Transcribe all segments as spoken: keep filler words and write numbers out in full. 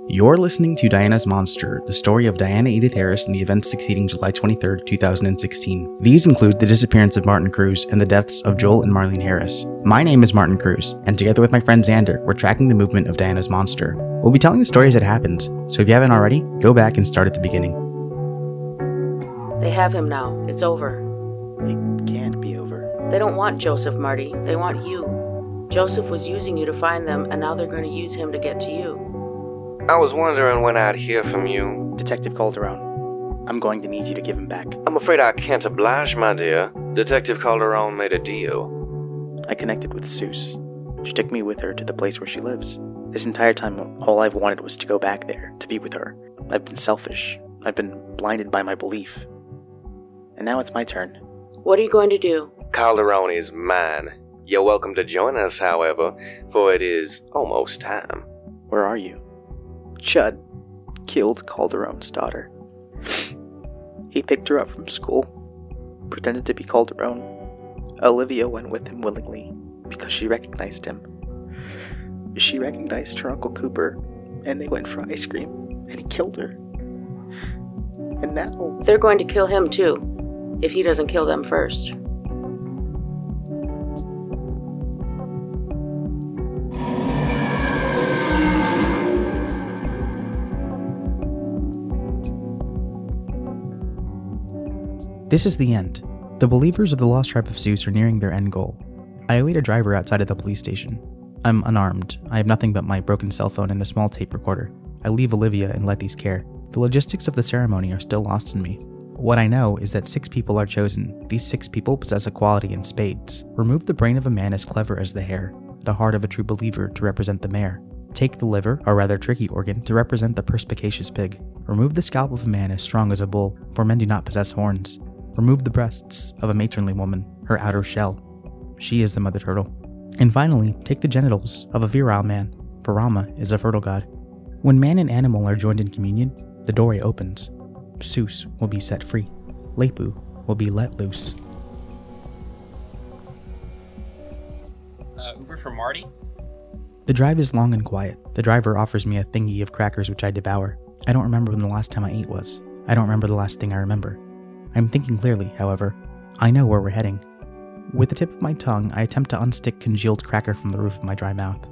You're listening to Diana's Monster, the story of Diana Edith Harris and the events succeeding July twenty-third, two thousand sixteen. These include the disappearance of Martin Cruz and the deaths of Joel and Marlene Harris. My name is Martin Cruz, and together with my friend Xander, we're tracking the movement of Diana's Monster. We'll be telling the story as it happens, so if you haven't already, go back and start at the beginning. They have him now. It's over. It can't be over. They don't want Joseph, Marty. They want you. Joseph was using you to find them, and now they're going to use him to get to you. I was wondering when I'd hear from you. Detective Calderon, I'm going to need you to give him back. I'm afraid I can't oblige, my dear. Detective Calderon made a deal. I connected with Seuss. She took me with her to the place where she lives. This entire time, all I've wanted was to go back there, to be with her. I've been selfish. I've been blinded by my belief. And now it's my turn. What are you going to do? Calderon is mine. You're welcome to join us, however, for it is almost time. Where are you? Chud killed Calderon's daughter. He picked her up from school, pretended to be Calderon. Olivia went with him willingly because she recognized him. She recognized her Uncle Cooper, and they went for ice cream, and he killed her. And now... They're going to kill him too, if he doesn't kill them first. This is the end. The believers of the Lost Tribe of Seuss are nearing their end goal. I await a driver outside of the police station. I'm unarmed. I have nothing but my broken cell phone and a small tape recorder. I leave Olivia in Letty's care. The logistics of the ceremony are still lost in me. What I know is that six people are chosen. These six people possess a quality in spades. Remove the brain of a man as clever as the hair, the heart of a true believer to represent the mare. Take the liver, a rather tricky organ, to represent the perspicacious pig. Remove the scalp of a man as strong as a bull, for men do not possess horns. Remove the breasts of a matronly woman, her outer shell. She is the mother turtle. And finally, take the genitals of a virile man, for Rama is a fertile god. When man and animal are joined in communion, the doorway opens. Seuss will be set free. Lepu will be let loose. Uh, Uber for Marty? The drive is long and quiet. The driver offers me a thingy of crackers which I devour. I don't remember when the last time I ate was. I don't remember the last thing I remember. I'm thinking clearly, however. I know where we're heading. With the tip of my tongue, I attempt to unstick congealed cracker from the roof of my dry mouth.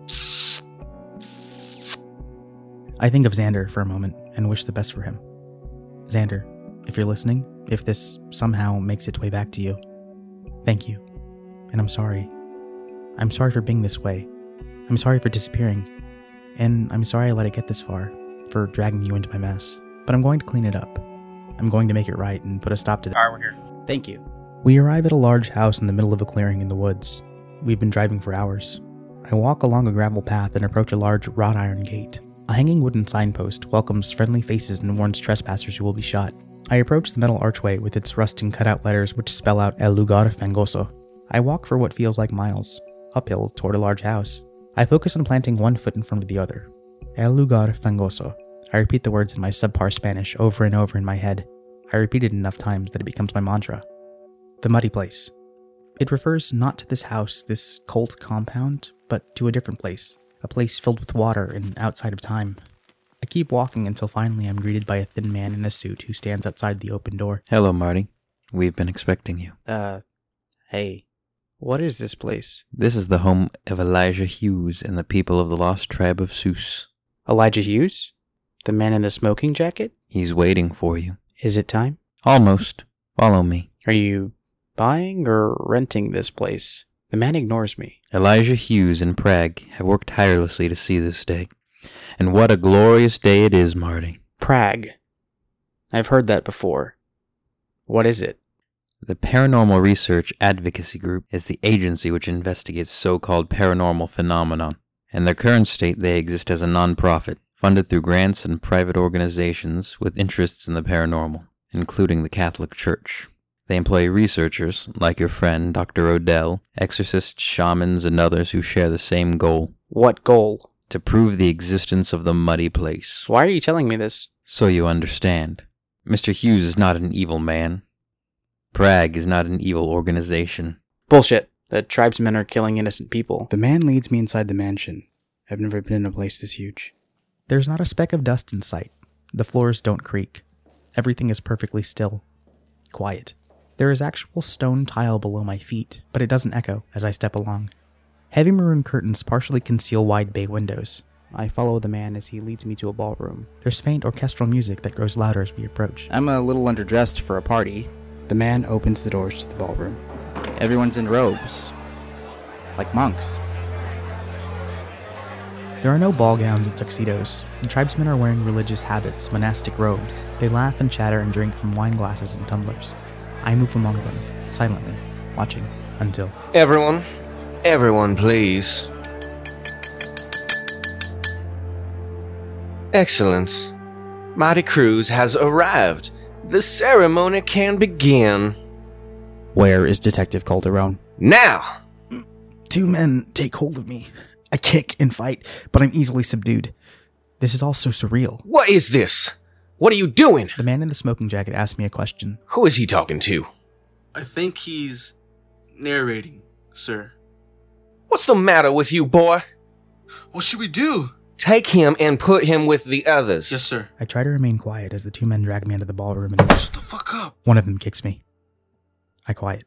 I think of Xander for a moment and wish the best for him. Xander, if you're listening, if this somehow makes its way back to you, thank you. And I'm sorry. I'm sorry for being this way. I'm sorry for disappearing. And I'm sorry I let it get this far, for dragging you into my mess. But I'm going to clean it up. I'm going to make it right and put a stop to that. Alright, we're here. Thank you. We arrive at a large house in the middle of a clearing in the woods. We've been driving for hours. I walk along a gravel path and approach a large wrought iron gate. A hanging wooden signpost welcomes friendly faces and warns trespassers who will be shot. I approach the metal archway with its rusting cutout letters which spell out El Lugar Fangoso. I walk for what feels like miles, uphill toward a large house. I focus on planting one foot in front of the other. El Lugar Fangoso. I repeat the words in my subpar Spanish over and over in my head. I repeat it enough times that it becomes my mantra. The muddy place. It refers not to this house, this cult compound, but to a different place. A place filled with water and outside of time. I keep walking until finally I'm greeted by a thin man in a suit who stands outside the open door. Hello, Marty. We've been expecting you. Uh, hey. What is this place? This is the home of Elijah Hughes and the people of the Lost Tribe of Seuss. Elijah Hughes? The man in the smoking jacket? He's waiting for you. Is it time? Almost. Follow me. Are you buying or renting this place? The man ignores me. Elijah Hughes and Prague have worked tirelessly to see this day. And what a glorious day it is, Marty. Prague. I've heard that before. What is it? The Paranormal Research Advocacy Group is the agency which investigates so-called paranormal phenomenon. In their current state, they exist as a non-profit, funded through grants and private organizations with interests in the paranormal, including the Catholic Church. They employ researchers, like your friend, Doctor Odell, exorcists, shamans, and others who share the same goal. What goal? To prove the existence of the muddy place. Why are you telling me this? So you understand. Mister Hughes is not an evil man. Prague is not an evil organization. Bullshit. The tribesmen are killing innocent people. The man leads me inside the mansion. I've never been in a place this huge. There's not a speck of dust in sight. The floors don't creak. Everything is perfectly still. Quiet. There is actual stone tile below my feet, but it doesn't echo as I step along. Heavy maroon curtains partially conceal wide bay windows. I follow the man as he leads me to a ballroom. There's faint orchestral music that grows louder as we approach. I'm a little underdressed for a party. The man opens the doors to the ballroom. Everyone's in robes. Like monks. There are no ball gowns and tuxedos. The tribesmen are wearing religious habits, monastic robes. They laugh and chatter and drink from wine glasses and tumblers. I move among them, silently, watching, until... Everyone, everyone, please. Excellent. Mighty Cruz has arrived. The ceremony can begin. Where is Detective Calderon? Now! Two men take hold of me. I kick and fight, but I'm easily subdued. This is all so surreal. What is this? What are you doing? The man in the smoking jacket asked me a question. Who is he talking to? I think he's narrating, sir. What's the matter with you, boy? What should we do? Take him and put him with the others. Yes, sir. I try to remain quiet as the two men drag me into the ballroom and... Shut the fuck up. One of them kicks me. I quiet.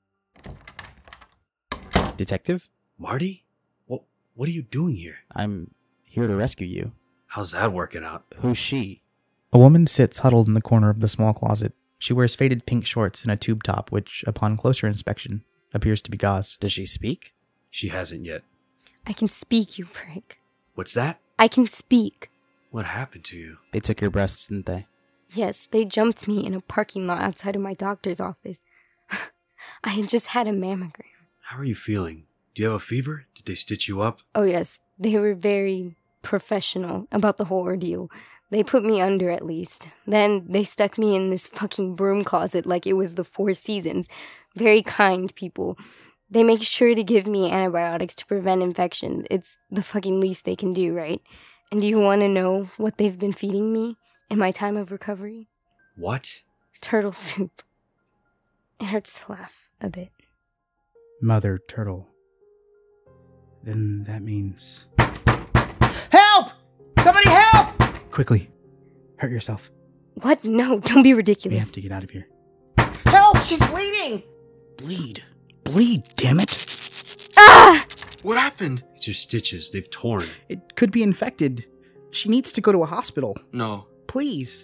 Detective? Marty? What, what are you doing here? I'm here to rescue you. How's that working out? Who's she? A woman sits huddled in the corner of the small closet. She wears faded pink shorts and a tube top, which, upon closer inspection, appears to be gauze. Does she speak? She hasn't yet. I can speak, you prick. What's that? I can speak. What happened to you? They took your breasts, didn't they? Yes, they jumped me in a parking lot outside of my doctor's office. I had just had a mammogram. How are you feeling? Do you have a fever? Did they stitch you up? Oh yes, they were very professional about the whole ordeal. They put me under at least. Then they stuck me in this fucking broom closet like it was the Four Seasons. Very kind people. They make sure to give me antibiotics to prevent infection. It's the fucking least they can do, right? And do you want to know what they've been feeding me in my time of recovery? What? Turtle soup. It hurts to laugh a bit. Mother turtle. Then that means... Help! Somebody help! Quickly. Hurt yourself. What? No, don't be ridiculous. We have to get out of here. Help! She's bleeding! Bleed. Bleed, damn it. Ah! What happened? It's your stitches. They've torn. It could be infected. She needs to go to a hospital. No. Please.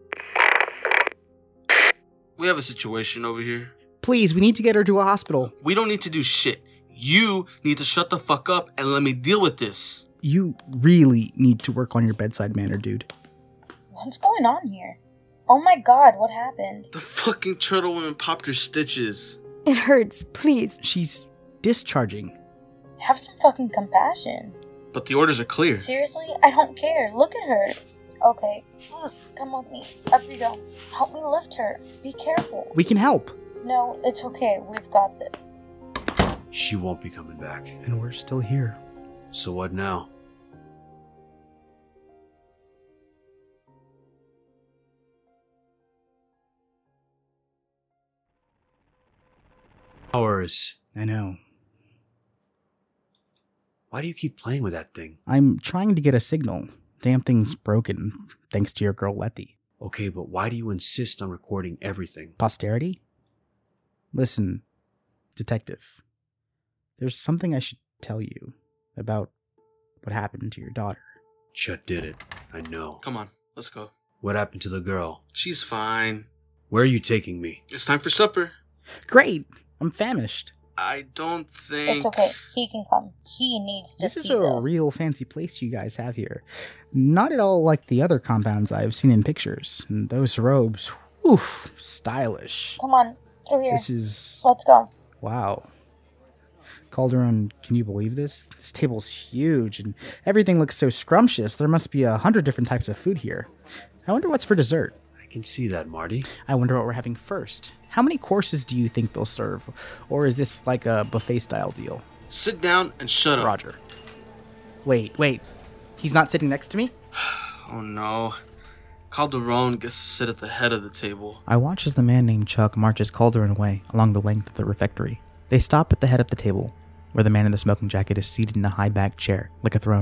We have a situation over here. Please, we need to get her to a hospital. We don't need to do shit. You need to shut the fuck up and let me deal with this. You really need to work on your bedside manner, dude. What's going on here? Oh my god, what happened? The fucking turtle woman popped her stitches. It hurts, please. She's discharging. Have some fucking compassion. But the orders are clear. Seriously? I don't care. Look at her. Okay, come with me. Up you go. Help me lift her. Be careful. We can help. No, it's okay. We've got this. She won't be coming back. And we're still here. So what now? Hours. I know. Why do you keep playing with that thing? I'm trying to get a signal. Damn thing's broken, thanks to your girl Letty. Okay, but why do you insist on recording everything? Posterity? Listen, detective. There's something I should tell you about what happened to your daughter. Chut did it. I know. Come on, let's go. What happened to the girl? She's fine. Where are you taking me? It's time for supper. Great! I'm famished. I don't think... It's okay. He can come. He needs to This see is a this. real fancy place you guys have here. Not at all like the other compounds I've seen in pictures. And those robes, whew, stylish. Come on, through here. This is... Let's go. Wow. Calderon, can you believe this? This table's huge, and everything looks so scrumptious. There must be a hundred different types of food here. I wonder what's for dessert. I can see that, Marty. I wonder what we're having first. How many courses do you think they'll serve? Or is this like a buffet-style deal? Sit down and shut up. Roger. Wait, wait. He's not sitting next to me? Oh no. Calderon gets to sit at the head of the table. I watch as the man named Chuck marches Calderon away along the length of the refectory. They stop at the head of the table, where the man in the smoking jacket is seated in a high-backed chair, like a throne.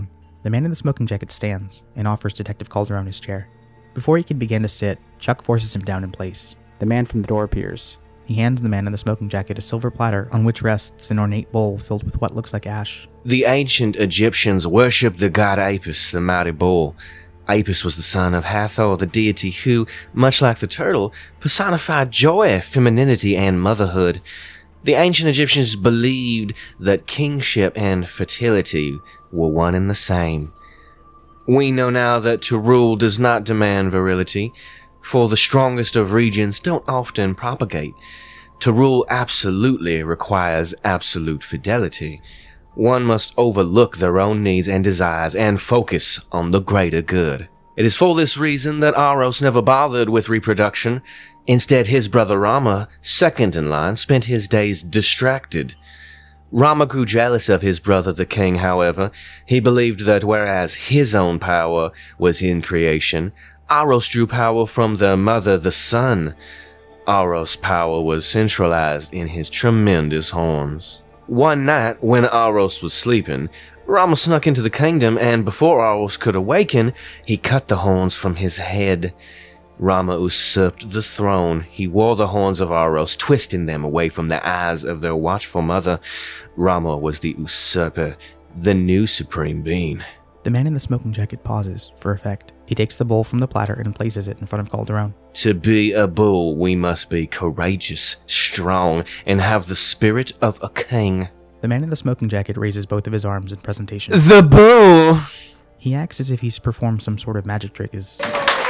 The man in the smoking jacket stands and offers Detective Calderon his chair. Before he can begin to sit, Chuck forces him down in place. The man from the door appears. He hands the man in the smoking jacket a silver platter on which rests an ornate bowl filled with what looks like ash. The ancient Egyptians worshipped the god Apis, the mighty bull. Apis was the son of Hathor, the deity who, much like the turtle, personified joy, femininity, and motherhood. The ancient Egyptians believed that kingship and fertility were one and the same. We know now that to rule does not demand virility, for the strongest of regions don't often propagate. To rule absolutely requires absolute fidelity. One must overlook their own needs and desires and focus on the greater good. It is for this reason that Aros never bothered with reproduction. Instead, his brother Rama, second in line, spent his days distracted. Rama grew jealous of his brother the king, however. He believed that whereas his own power was in creation, Aros drew power from their mother, the sun. Aros' power was centralized in his tremendous horns. One night, when Aros was sleeping, Rama snuck into the kingdom, and before Aros could awaken, he cut the horns from his head. Rama usurped the throne. He wore the horns of Aros, twisting them away from the eyes of their watchful mother. Rama was the usurper, the new supreme being. The man in the smoking jacket pauses, for effect. He takes the bowl from the platter and places it in front of Calderon. To be a bull, we must be courageous, strong, and have the spirit of a king. The man in the smoking jacket raises both of his arms in presentation. The bull! He acts as if he's performed some sort of magic trick. Is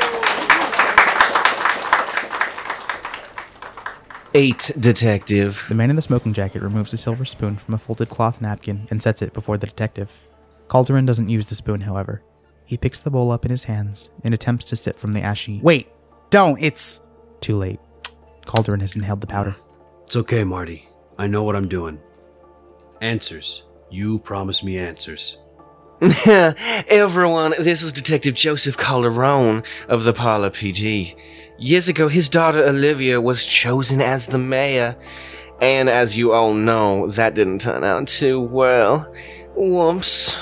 Eight, detective. The man in the smoking jacket removes a silver spoon from a folded cloth napkin and sets it before the detective. Calderon doesn't use the spoon, however. He picks the bowl up in his hands and attempts to sip from the ashy... Wait, don't, it's... Too late. Calderon has inhaled the powder. It's okay, Marty. I know what I'm doing. Answers. You promised me answers. Everyone, this is Detective Joseph Calderon of the Parla P D. Years ago, his daughter Olivia was chosen as the mayor. And as you all know, that didn't turn out too well. Whoops.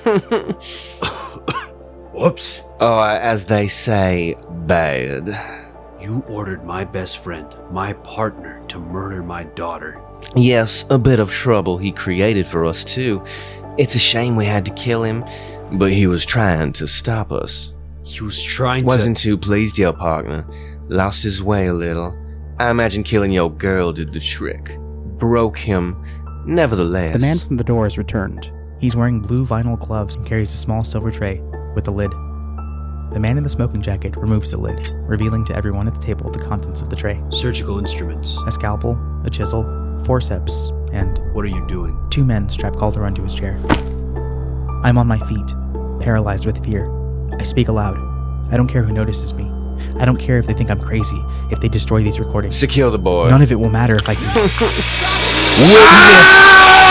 Whoops. Or, as they say, bad. You ordered my best friend, my partner, to murder my daughter. Yes, a bit of trouble he created for us too. It's a shame we had to kill him, but he was trying to stop us. He was trying to... Wasn't too pleased, your partner. Lost his way a little. I imagine killing your girl did the trick. Broke him. Nevertheless... The man from the door has returned. He's wearing blue vinyl gloves and carries a small silver tray with a lid. The man in the smoking jacket removes the lid, revealing to everyone at the table the contents of the tray. Surgical instruments. A scalpel, a chisel, forceps, and... What are you doing? Two men strap Calderon to his chair. I'm on my feet, paralyzed with fear. I speak aloud. I don't care who notices me. I don't care if they think I'm crazy, if they destroy these recordings. Secure the boy. None of it will matter if I can... Witness